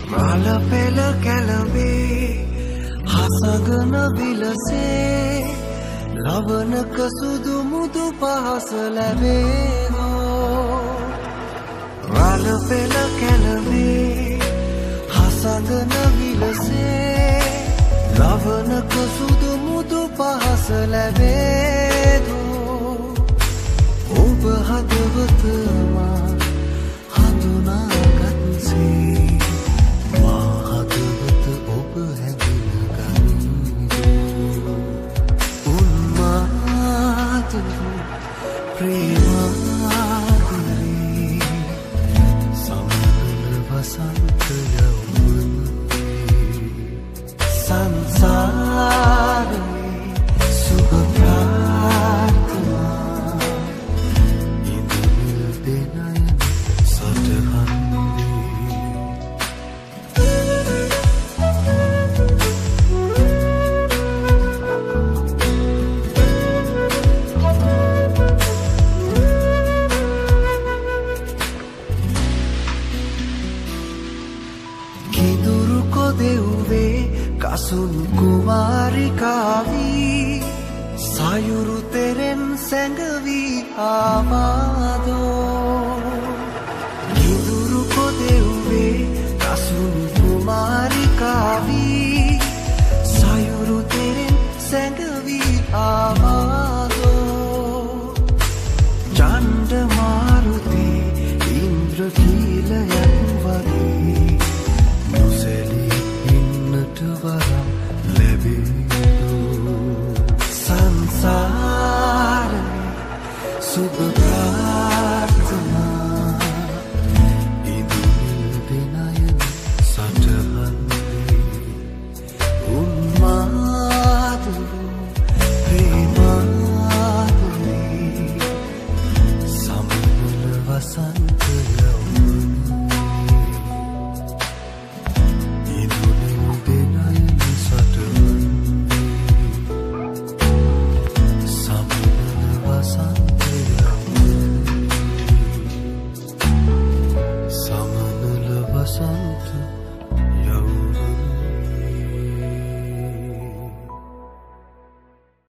රාල පෙළ කැළඹේ හසගන විලසේ ලවනක සුදු මුදු පහස ලැබේ හෝ රාල පෙළ කැළඹේ හසගන විලසේ ලවනක සුදු මුදු පහස ලැබේ හෝ ඔබ හදවතමා හඳුනාගත්සේ මා හදවත ඔබ හැඳිනගනී උන්මාදරු ප්‍රේමාදරේ සමනල වසන්ත යවුමනේ සංසාරේ සුභ ප්‍රාර්ථනා ඉදිරිය දෙනයන කිදුරු කොදෙව්වේ කසුන් කුමාරිකාවී සයුරු තෙරෙන් සැඟවී ආවාදෝ